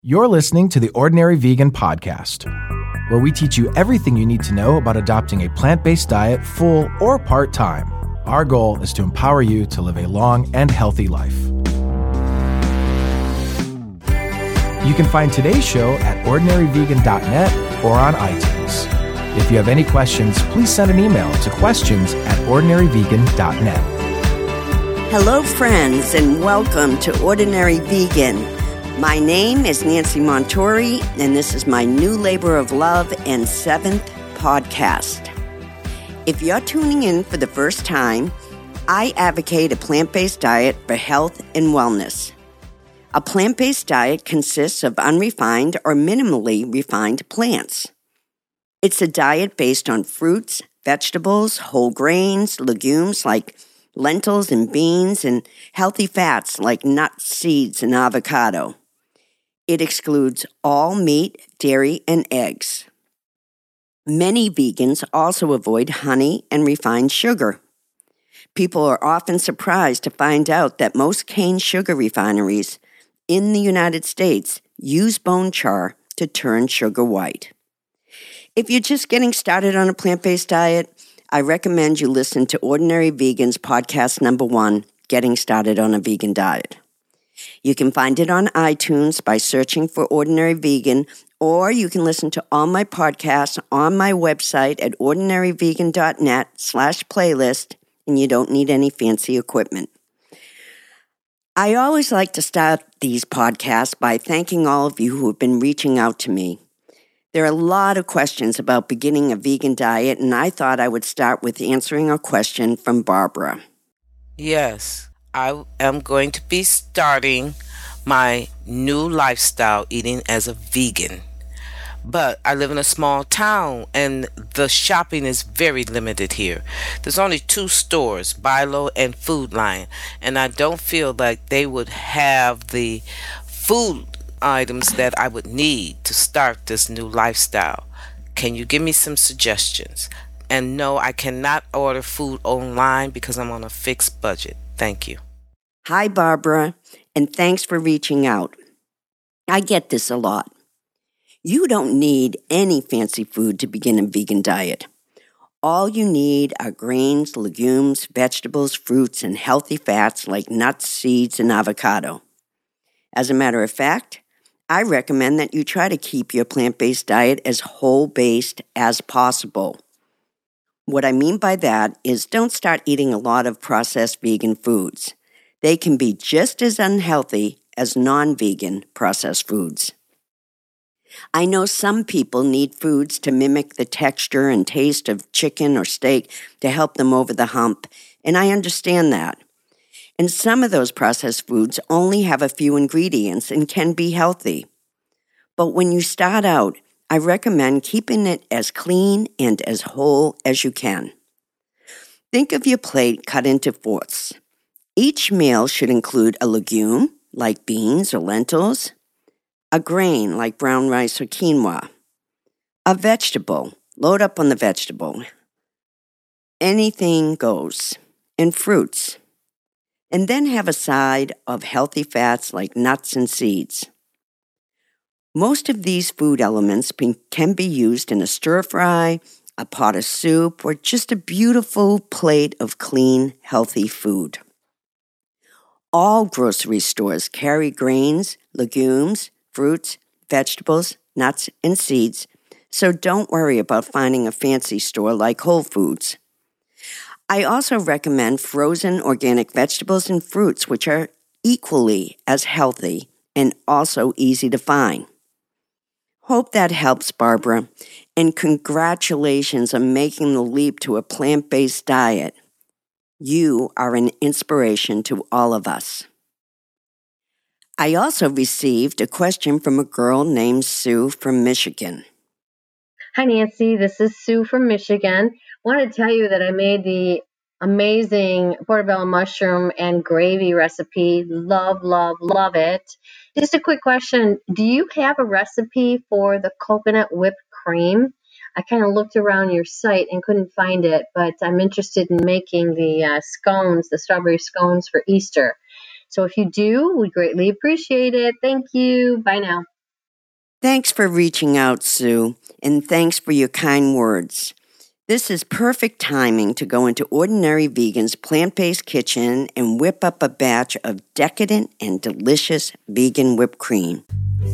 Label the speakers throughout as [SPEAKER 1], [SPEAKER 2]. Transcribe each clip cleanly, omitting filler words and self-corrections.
[SPEAKER 1] You're listening to the Ordinary Vegan Podcast, where we teach you everything you need to know about adopting a plant-based diet full or part-time. Our goal is to empower you to live a long and healthy life. You can find today's show at ordinaryvegan.net or on iTunes. If you have any questions, please send an email to questions@ordinaryvegan.net.
[SPEAKER 2] Hello, friends, and welcome to Ordinary Vegan. My name is Nancy Montori, and this is my new labor of love and 7th podcast. If you're tuning in for the first time, I advocate a plant-based diet for health and wellness. A plant-based diet consists of unrefined or minimally refined plants. It's a diet based on fruits, vegetables, whole grains, legumes like lentils and beans, and healthy fats like nuts, seeds, and avocado. It excludes all meat, dairy, and eggs. Many vegans also avoid honey and refined sugar. People are often surprised to find out that most cane sugar refineries in the United States use bone char to turn sugar white. If you're just getting started on a plant-based diet, I recommend you listen to Ordinary Vegan's podcast number 1, Getting Started on a Vegan Diet. You can find it on iTunes by searching for Ordinary Vegan, or you can listen to all my podcasts on my website at ordinaryvegan.net/playlist, and you don't need any fancy equipment. I always like to start these podcasts by thanking all of you who have been reaching out to me. There are a lot of questions about beginning a vegan diet, and I thought I would start with answering a question from Barbara.
[SPEAKER 3] Yes, I am going to be starting my new lifestyle eating as a vegan. But I live in a small town and the shopping is very limited here. There's only 2 stores, Bilo and Food Lion, and I don't feel like they would have the food items that I would need to start this new lifestyle. Can you give me some suggestions? And no, I cannot order food online because I'm on a fixed budget. Thank you.
[SPEAKER 2] Hi, Barbara, and thanks for reaching out. I get this a lot. You don't need any fancy food to begin a vegan diet. All you need are grains, legumes, vegetables, fruits, and healthy fats like nuts, seeds, and avocado. As a matter of fact, I recommend that you try to keep your plant-based diet as whole-based as possible. What I mean by that is don't start eating a lot of processed vegan foods. They can be just as unhealthy as non-vegan processed foods. I know some people need foods to mimic the texture and taste of chicken or steak to help them over the hump, and I understand that. And some of those processed foods only have a few ingredients and can be healthy. But when you start out, I recommend keeping it as clean and as whole as you can. Think of your plate cut into fourths. Each meal should include a legume, like beans or lentils, a grain, like brown rice or quinoa, a vegetable, load up on the vegetable, anything goes, and fruits. And then have a side of healthy fats like nuts and seeds. Most of these food elements can be used in a stir-fry, a pot of soup, or just a beautiful plate of clean, healthy food. All grocery stores carry grains, legumes, fruits, vegetables, nuts, and seeds, so don't worry about finding a fancy store like Whole Foods. I also recommend frozen organic vegetables and fruits, which are equally as healthy and also easy to find. Hope that helps, Barbara, and congratulations on making the leap to a plant-based diet. You are an inspiration to all of us. I also received a question from a girl named Sue from Michigan.
[SPEAKER 4] Hi, Nancy. This is Sue from Michigan. I want to tell you that I made the amazing portobello mushroom and gravy recipe. Love, love, love it. Just a quick question. Do you have a recipe for the coconut whipped cream? I kind of looked around your site and couldn't find it, but I'm interested in making the scones, the strawberry scones for Easter. So if you do, we greatly appreciate it. Thank you. Bye now.
[SPEAKER 2] Thanks for reaching out, Sue, and thanks for your kind words. This is perfect timing to go into Ordinary Vegan's plant-based kitchen and whip up a batch of decadent and delicious vegan whipped cream.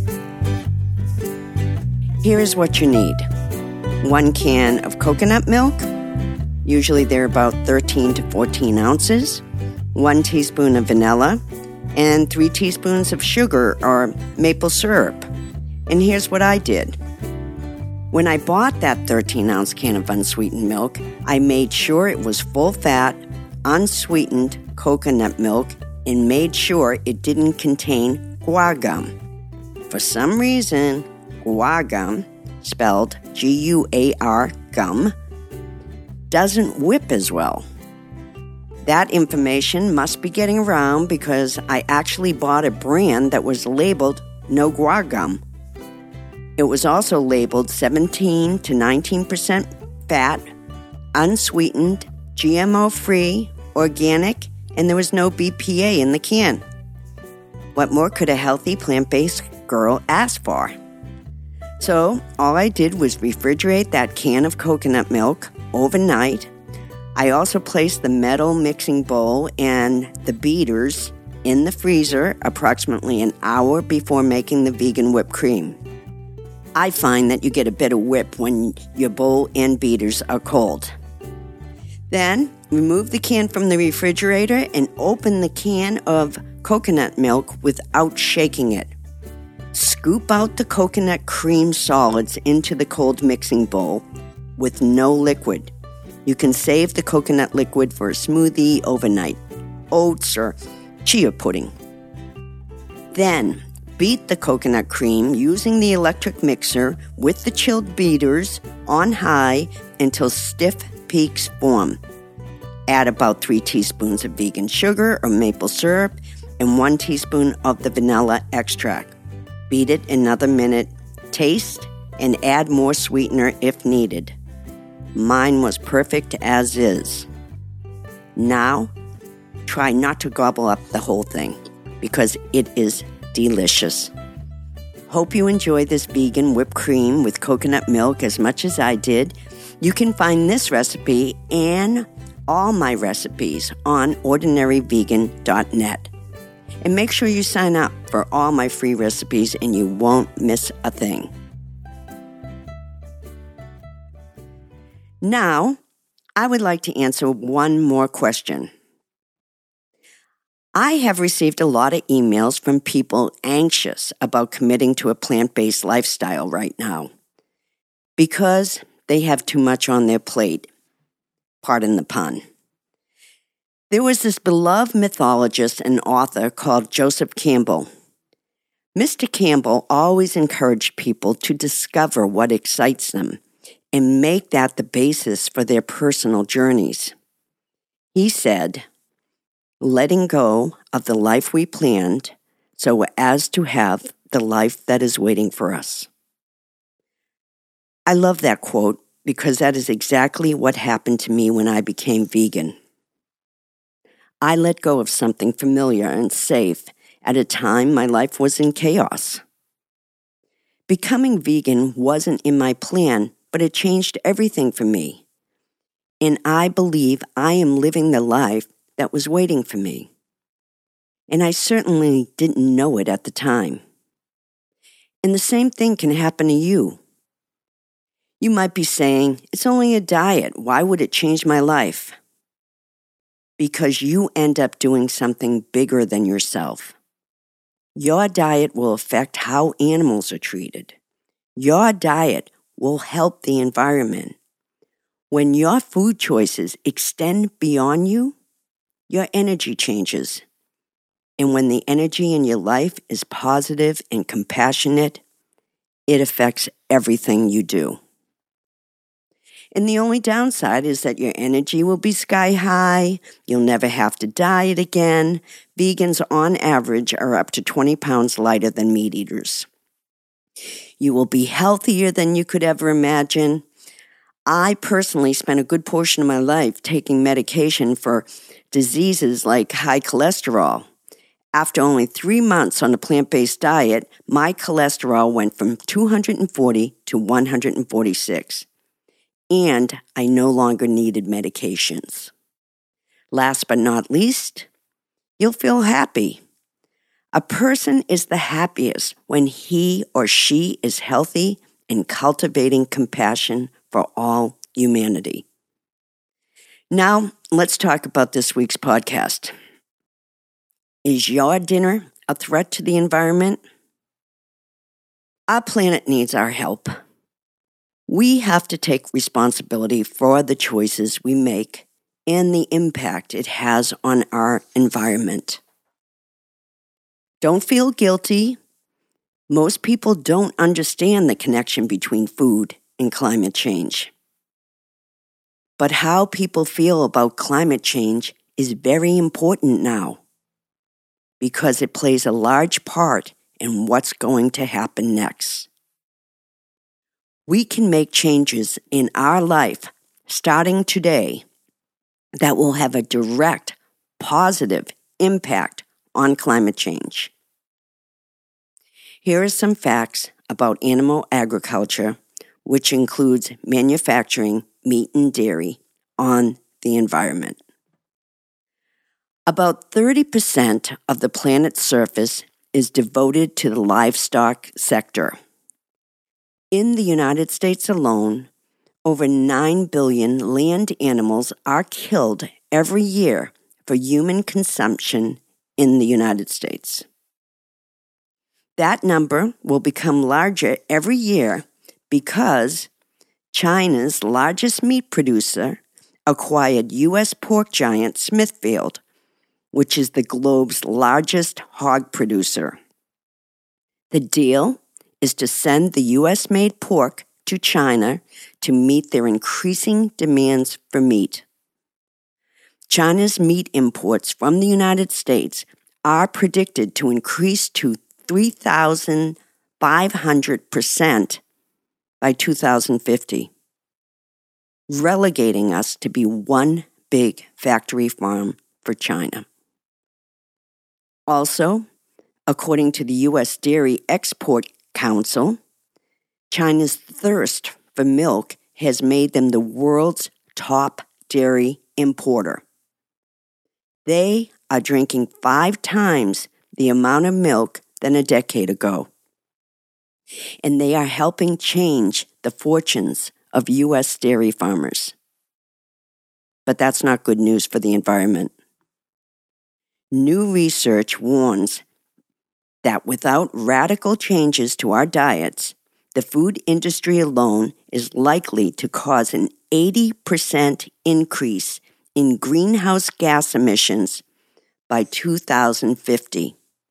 [SPEAKER 2] Here is what you need. 1 can of coconut milk, usually they're about 13 to 14 ounces, 1 teaspoon of vanilla, and 3 teaspoons of sugar or maple syrup. And here's what I did. When I bought that 13-ounce can of unsweetened milk, I made sure it was full-fat, unsweetened coconut milk and made sure it didn't contain guar gum. For some reason, guar gum, spelled G-U-A-R gum, doesn't whip as well. That information must be getting around because I actually bought a brand that was labeled no guar gum. It was also labeled 17 to 19% fat, unsweetened, GMO-free, organic, and there was no BPA in the can. What more could a healthy plant-based girl ask for? So all I did was refrigerate that can of coconut milk overnight. I also placed the metal mixing bowl and the beaters in the freezer approximately an hour before making the vegan whipped cream. I find that you get a better whip when your bowl and beaters are cold. Then, remove the can from the refrigerator and open the can of coconut milk without shaking it. Scoop out the coconut cream solids into the cold mixing bowl with no liquid. You can save the coconut liquid for a smoothie overnight, oats, or chia pudding. Then, beat the coconut cream using the electric mixer with the chilled beaters on high until stiff peaks form. Add about 3 teaspoons of vegan sugar or maple syrup and 1 teaspoon of the vanilla extract. Beat it another minute, taste, and add more sweetener if needed. Mine was perfect as is. Now, try not to gobble up the whole thing because it is delicious. Hope you enjoy this vegan whipped cream with coconut milk as much as I did. You can find this recipe and all my recipes on ordinaryvegan.net. And make sure you sign up for all my free recipes and you won't miss a thing. Now, I would like to answer one more question. I have received a lot of emails from people anxious about committing to a plant-based lifestyle right now because they have too much on their plate. Pardon the pun. There was this beloved mythologist and author called Joseph Campbell. Mr. Campbell always encouraged people to discover what excites them and make that the basis for their personal journeys. He said, letting go of the life we planned so as to have the life that is waiting for us. I love that quote because that is exactly what happened to me when I became vegan. I let go of something familiar and safe at a time my life was in chaos. Becoming vegan wasn't in my plan, but it changed everything for me. And I believe I am living the life that was waiting for me. And I certainly didn't know it at the time. And the same thing can happen to you. You might be saying, it's only a diet. Why would it change my life? Because you end up doing something bigger than yourself. Your diet will affect how animals are treated. Your diet will help the environment. When your food choices extend beyond you, your energy changes. And when the energy in your life is positive and compassionate, it affects everything you do. And the only downside is that your energy will be sky high, you'll never have to diet again. Vegans on average are up to 20 pounds lighter than meat eaters. You will be healthier than you could ever imagine. I personally spent a good portion of my life taking medication for diseases like high cholesterol, After only 3 months on a plant-based diet, my cholesterol went from 240 to 146, and I no longer needed medications. Last but not least, you'll feel happy. A person is the happiest when he or she is healthy and cultivating compassion for all humanity. Now, let's talk about this week's podcast. Is your dinner a threat to the environment? Our planet needs our help. We have to take responsibility for the choices we make and the impact it has on our environment. Don't feel guilty. Most people don't understand the connection between food and climate change. But how people feel about climate change is very important now, because it plays a large part in what's going to happen next. We can make changes in our life starting today that will have a direct, positive impact on climate change. Here are some facts about animal agriculture, which includes manufacturing meat and dairy on the environment. About 30% of the planet's surface is devoted to the livestock sector. In the United States alone, over 9 billion land animals are killed every year for human consumption in the United States. That number will become larger every year because China's largest meat producer acquired U.S. pork giant Smithfield, which is the globe's largest hog producer. The deal is to send the U.S.-made pork to China to meet their increasing demands for meat. China's meat imports from the United States are predicted to increase to 3,500% by 2050, relegating us to be one big factory farm for China. Also, according to the U.S. Dairy Export Council, China's thirst for milk has made them the world's top dairy importer. They are drinking 5 times the amount of milk than a decade ago. And they are helping change the fortunes of U.S. dairy farmers. But that's not good news for the environment. New research warns that without radical changes to our diets, the food industry alone is likely to cause an 80% increase in greenhouse gas emissions by 2050.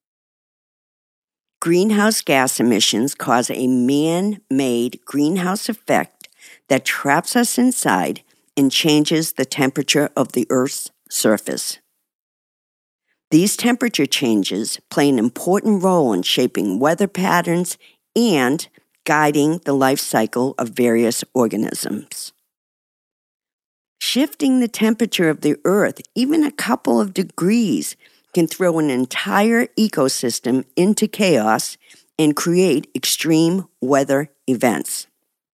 [SPEAKER 2] Greenhouse gas emissions cause a man-made greenhouse effect that traps us inside and changes the temperature of the Earth's surface. These temperature changes play an important role in shaping weather patterns and guiding the life cycle of various organisms. Shifting the temperature of the Earth even a couple of degrees can throw an entire ecosystem into chaos and create extreme weather events.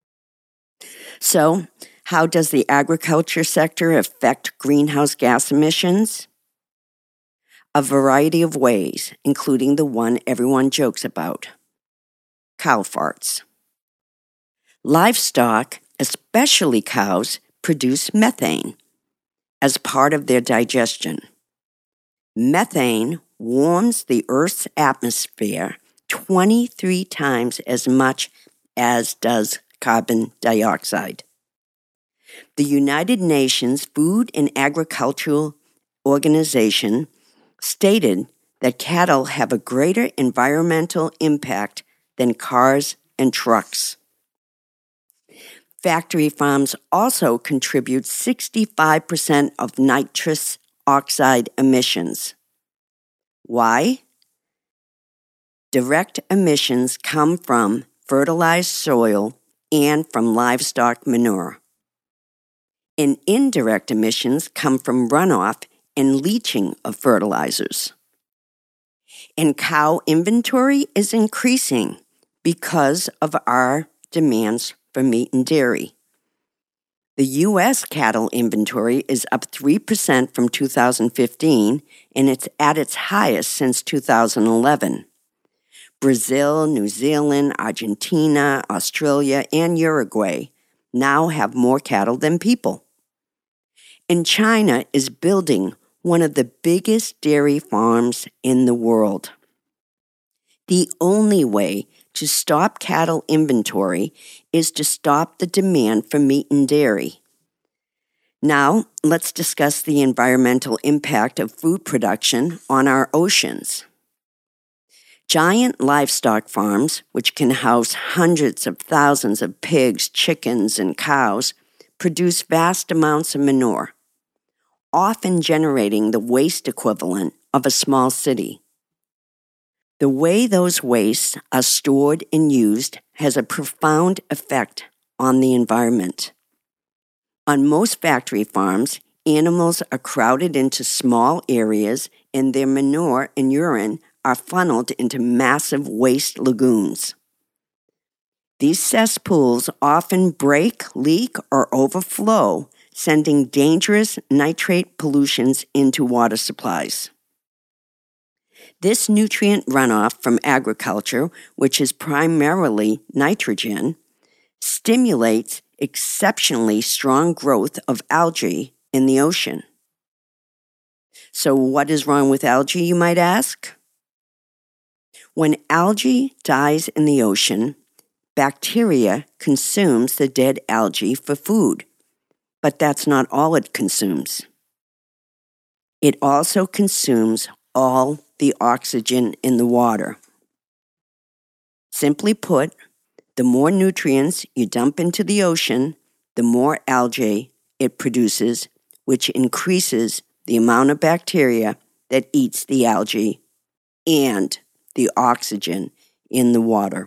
[SPEAKER 2] So, how does the agriculture sector affect greenhouse gas emissions? A variety of ways, including the one everyone jokes about: cow farts. Livestock, especially cows, produce methane as part of their digestion. Methane warms the Earth's atmosphere 23 times as much as does carbon dioxide. The United Nations Food and Agricultural Organization stated that cattle have a greater environmental impact than cars and trucks. Factory farms also contribute 65% of nitrous oxide emissions. Why? Direct emissions come from fertilized soil and from livestock manure. And indirect emissions come from runoff and leaching of fertilizers. And cow inventory is increasing because of our demands for meat and dairy. The U.S. cattle inventory is up 3% from 2015, and it's at its highest since 2011. Brazil, New Zealand, Argentina, Australia, and Uruguay now have more cattle than people. And China is building one of the biggest dairy farms in the world. The only way to stop cattle inventory is to stop the demand for meat and dairy. Now, let's discuss the environmental impact of food production on our oceans. Giant livestock farms, which can house hundreds of thousands of pigs, chickens, and cows, produce vast amounts of manure, often generating the waste equivalent of a small city. The way those wastes are stored and used has a profound effect on the environment. On most factory farms, animals are crowded into small areas and their manure and urine are funneled into massive waste lagoons. These cesspools often break, leak, or overflow, sending dangerous nitrate pollutions into water supplies. This nutrient runoff from agriculture, which is primarily nitrogen, stimulates exceptionally strong growth of algae in the ocean. So what is wrong with algae, you might ask? When algae dies in the ocean, bacteria consumes the dead algae for food, but that's not all it consumes. It also consumes all the oxygen in the water. Simply put, the more nutrients you dump into the ocean, the more algae it produces, which increases the amount of bacteria that eats the algae and the oxygen in the water.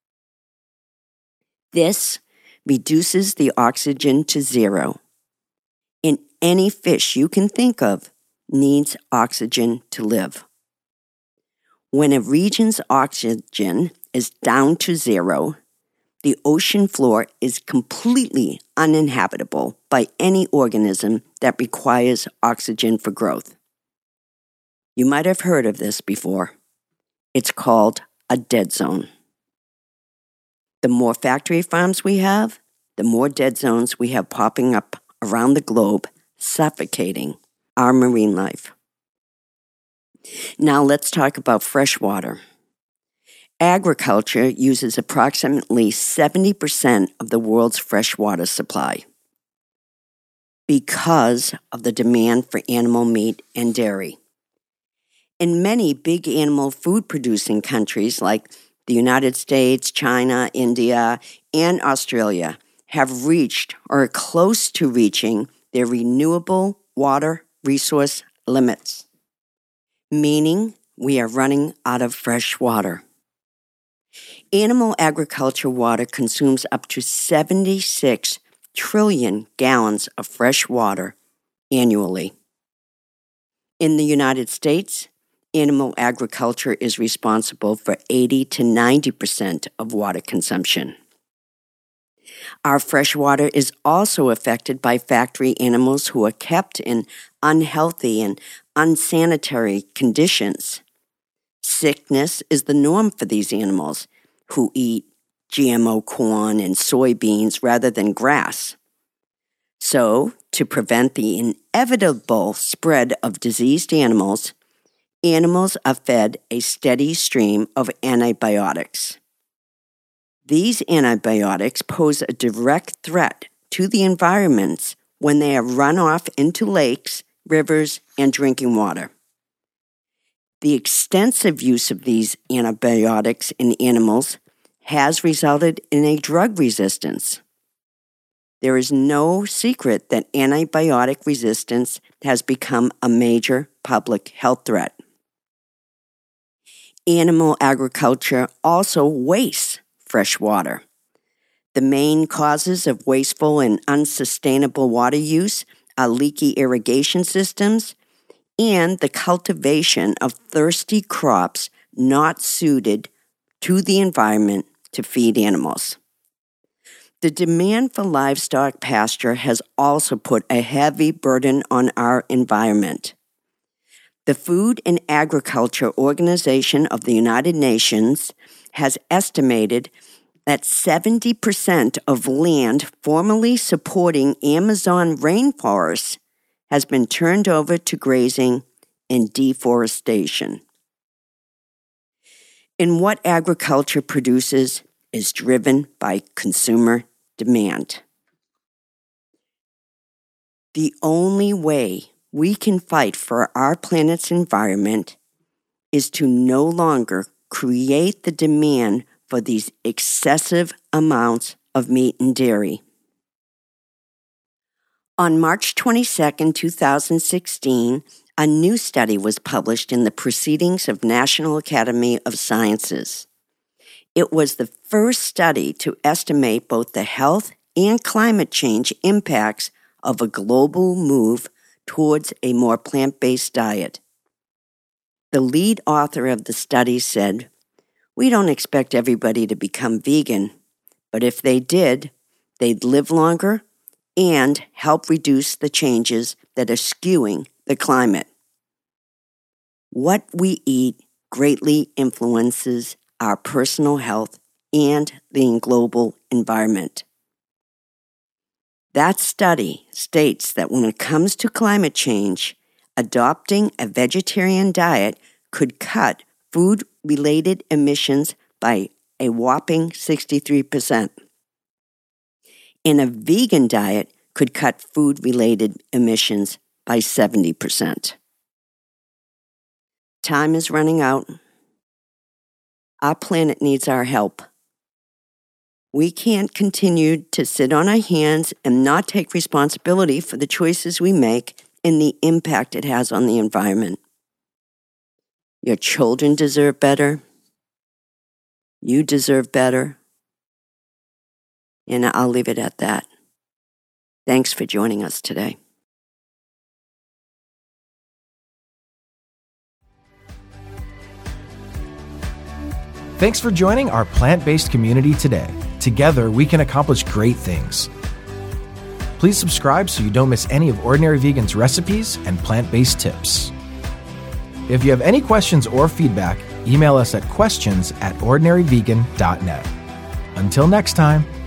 [SPEAKER 2] This reduces the oxygen to zero. And any fish you can think of needs oxygen to live. When a region's oxygen is down to zero, the ocean floor is completely uninhabitable by any organism that requires oxygen for growth. You might have heard of this before. It's called a dead zone. The more factory farms we have, the more dead zones we have popping up around the globe, suffocating our marine life. Now let's talk about fresh water. Agriculture uses approximately 70% of the world's fresh water supply because of the demand for animal meat and dairy. In many big animal food producing countries like the United States, China, India, and Australia have reached or are close to reaching their renewable water resource limits, meaning we are running out of fresh water. Animal agriculture water consumes up to 76 trillion gallons of fresh water annually. In the United States, animal agriculture is responsible for 80 to 90% of water consumption. Our fresh water is also affected by factory animals who are kept in unhealthy and unsanitary conditions. Sickness is the norm for these animals who eat GMO corn and soybeans rather than grass. So, to prevent the inevitable spread of diseased animals are fed a steady stream of antibiotics. These antibiotics pose a direct threat to the environments when they are run off into lakes, rivers, and drinking water. The extensive use of these antibiotics in animals has resulted in a drug resistance. There is no secret that antibiotic resistance has become a major public health threat. Animal agriculture also wastes fresh water. The main causes of wasteful and unsustainable water use are leaky irrigation systems and the cultivation of thirsty crops not suited to the environment to feed animals. The demand for livestock pasture has also put a heavy burden on our environment. The Food and Agriculture Organization of the United Nations has estimated that 70% of land formerly supporting Amazon rainforests has been turned over to grazing and deforestation. And what agriculture produces is driven by consumer demand. The only way we can fight for our planet's environment is to no longer create the demand for these excessive amounts of meat and dairy. On March 22, 2016, a new study was published in the Proceedings of National Academy of Sciences. It was the first study to estimate both the health and climate change impacts of a global move towards a more plant-based diet. The lead author of the study said, "We don't expect everybody to become vegan, but if they did, they'd live longer and help reduce the changes that are skewing the climate." What we eat greatly influences our personal health and the global environment. That study states that when it comes to climate change, adopting a vegetarian diet could cut food-related emissions by a whopping 63%. And a vegan diet could cut food-related emissions by 70%. Time is running out. Our planet needs our help. We can't continue to sit on our hands and not take responsibility for the choices we make and the impact it has on the environment. Your children deserve better. You deserve better. And I'll leave it at that. Thanks for joining us today.
[SPEAKER 1] Thanks for joining our plant-based community today. Together, we can accomplish great things. Please subscribe so you don't miss any of Ordinary Vegan's recipes and plant-based tips. If you have any questions or feedback, email us at questions@ordinaryvegan.net. Until next time.